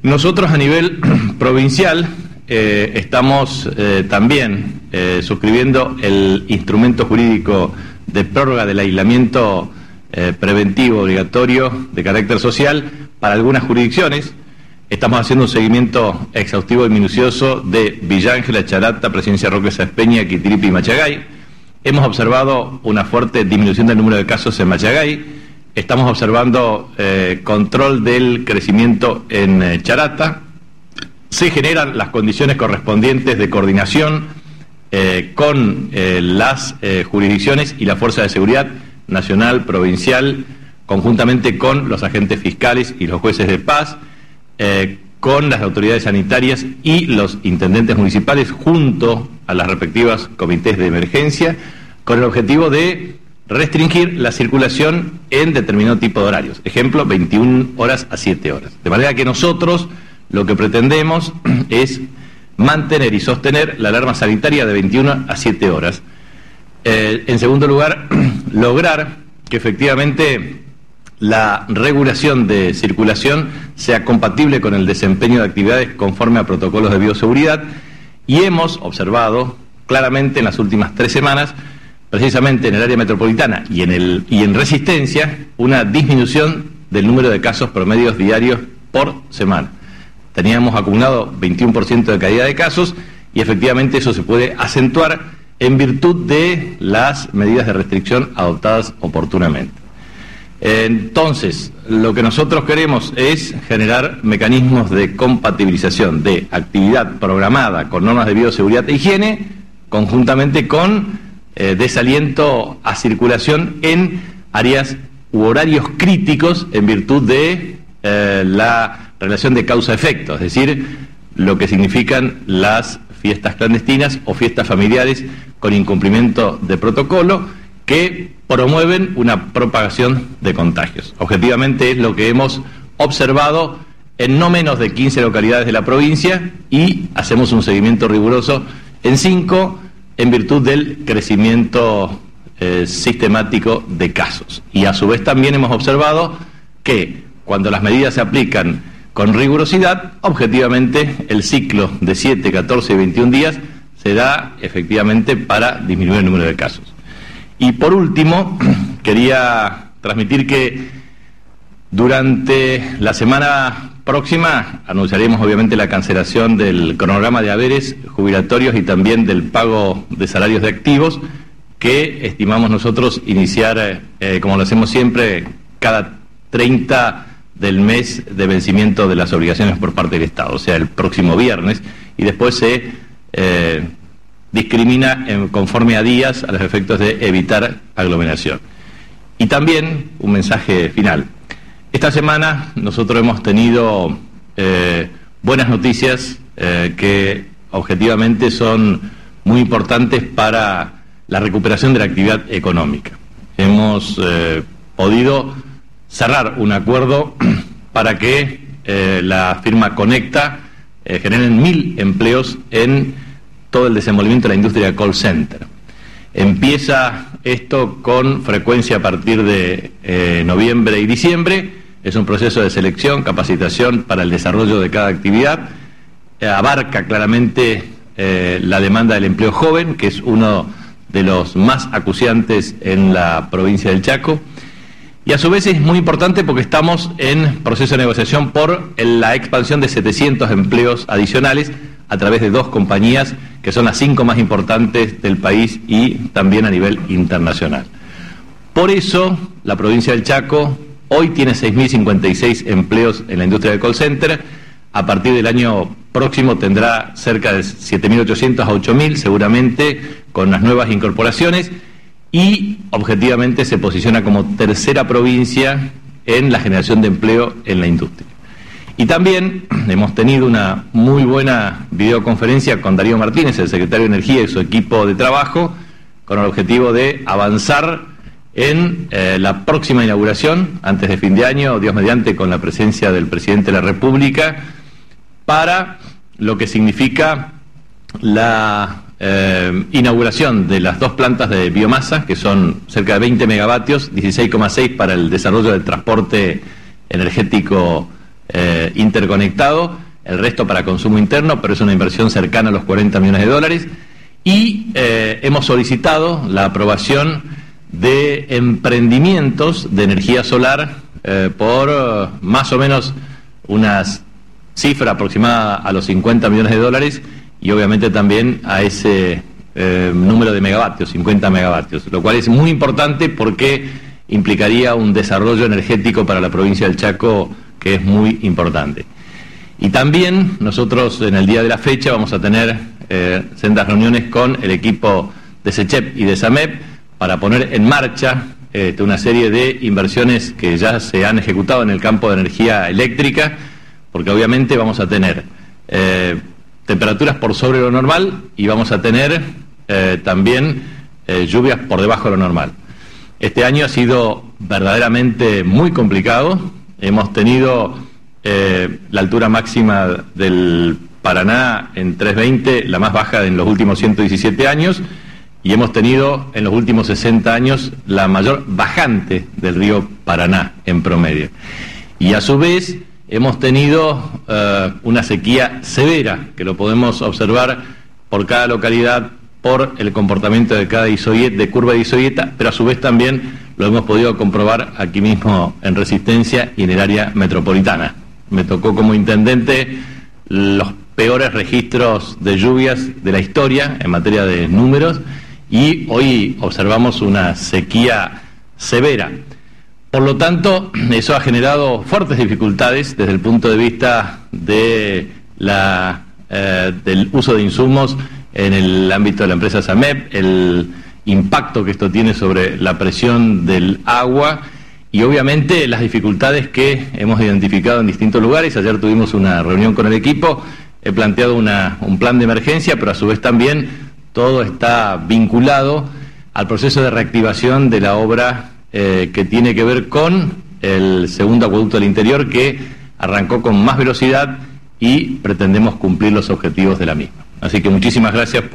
Nosotros a nivel provincial estamos también suscribiendo el instrumento jurídico de prórroga del aislamiento preventivo obligatorio de carácter social para algunas jurisdicciones. Estamos haciendo un seguimiento exhaustivo y minucioso de Villa Ángela, Charata, Presidencia Roque Sáenz Peña, Quitiripi y Machagay. Hemos observado una fuerte disminución del número de casos en Machagay. Estamos observando control del crecimiento en Charata. Se generan las condiciones correspondientes de coordinación con las jurisdicciones y la Fuerza de Seguridad Nacional, Provincial, conjuntamente con los agentes fiscales y los jueces de paz, con las autoridades sanitarias y los intendentes municipales, junto a las respectivas comités de emergencia, con el objetivo de restringir la circulación en determinado tipo de horarios. Ejemplo, 21 horas a 7 horas. De manera que nosotros lo que pretendemos es mantener y sostener la alarma sanitaria de 21 a 7 horas. En segundo lugar, lograr que efectivamente la regulación de circulación sea compatible con el desempeño de actividades conforme a protocolos de bioseguridad, y hemos observado claramente en las últimas 3 semanas, precisamente en el área metropolitana y en Resistencia, una disminución del número de casos promedios diarios por semana. Teníamos acumulado 21% de caída de casos y efectivamente eso se puede acentuar en virtud de las medidas de restricción adoptadas oportunamente. Entonces, lo que nosotros queremos es generar mecanismos de compatibilización de actividad programada con normas de bioseguridad e higiene, conjuntamente con desaliento a circulación en áreas u horarios críticos en virtud de la relación de causa-efecto, es decir, lo que significan las fiestas clandestinas o fiestas familiares con incumplimiento de protocolo que promueven una propagación de contagios. Objetivamente es lo que hemos observado en no menos de 15 localidades de la provincia y hacemos un seguimiento riguroso en 5 en virtud del crecimiento sistemático de casos. Y a su vez también hemos observado que cuando las medidas se aplican con rigurosidad, objetivamente el ciclo de 7, 14 y 21 días se da efectivamente para disminuir el número de casos. Y por último, quería transmitir que durante la semana próxima anunciaremos obviamente la cancelación del cronograma de haberes jubilatorios y también del pago de salarios de activos, que estimamos nosotros iniciar, como lo hacemos siempre, cada 30 del mes de vencimiento de las obligaciones por parte del Estado, o sea, el próximo viernes, y después se discrimina conforme a días a los efectos de evitar aglomeración. Y también un mensaje final. Esta semana nosotros hemos tenido buenas noticias que objetivamente son muy importantes para la recuperación de la actividad económica. Hemos podido cerrar un acuerdo para que la firma Conecta generen 1.000 empleos en todo el desenvolvimiento de la industria de call center. Empieza esto con frecuencia a partir de noviembre y diciembre. Es un proceso de selección, capacitación para el desarrollo de cada actividad. Abarca claramente la demanda del empleo joven, que es uno de los más acuciantes en la provincia del Chaco. Y a su vez es muy importante porque estamos en proceso de negociación por la expansión de 700 empleos adicionales a través de 2 compañías que son las 5 más importantes del país y también a nivel internacional. Por eso, la provincia del Chaco hoy tiene 6.056 empleos en la industria del call center. A partir del año próximo tendrá cerca de 7.800 a 8.000, seguramente, con las nuevas incorporaciones, y objetivamente se posiciona como tercera provincia en la generación de empleo en la industria. Y también hemos tenido una muy buena videoconferencia con Darío Martínez, el secretario de Energía, y su equipo de trabajo, con el objetivo de avanzar en la próxima inauguración, antes de fin de año, Dios mediante, con la presencia del presidente de la República, para lo que significa la inauguración de las 2 plantas de biomasa, que son cerca de 20 megavatios, 16,6 para el desarrollo del transporte energético interconectado, el resto para consumo interno, pero es una inversión cercana a los 40 millones de dólares. Y hemos solicitado la aprobación de emprendimientos de energía solar por más o menos unas cifra aproximada a los 50 millones de dólares y obviamente también a ese número de megavatios, 50 megavatios, lo cual es muy importante porque implicaría un desarrollo energético para la provincia del Chaco que es muy importante. Y también nosotros en el día de la fecha vamos a tener sendas reuniones con el equipo de SECHEP y de SAMEP para poner en marcha una serie de inversiones que ya se han ejecutado en el campo de energía eléctrica, porque obviamente vamos a tener temperaturas por sobre lo normal y vamos a tener también lluvias por debajo de lo normal. Este año ha sido verdaderamente muy complicado. Hemos tenido la altura máxima del Paraná en 320, la más baja en los últimos 117 años, y hemos tenido en los últimos 60 años la mayor bajante del río Paraná en promedio. Y a su vez hemos tenido una sequía severa, que lo podemos observar por cada localidad, por el comportamiento de cada de curva de isoieta, pero a su vez también lo hemos podido comprobar aquí mismo en Resistencia y en el área metropolitana. Me tocó como intendente los peores registros de lluvias de la historia en materia de números y hoy observamos una sequía severa. Por lo tanto, eso ha generado fuertes dificultades desde el punto de vista de del uso de insumos en el ámbito de la empresa SAMEP, el impacto que esto tiene sobre la presión del agua y obviamente las dificultades que hemos identificado en distintos lugares. Ayer tuvimos una reunión con el equipo, he planteado un plan de emergencia, pero a su vez también todo está vinculado al proceso de reactivación de la obra que tiene que ver con el segundo acueducto del interior, que arrancó con más velocidad y pretendemos cumplir los objetivos de la misma. Así que muchísimas gracias por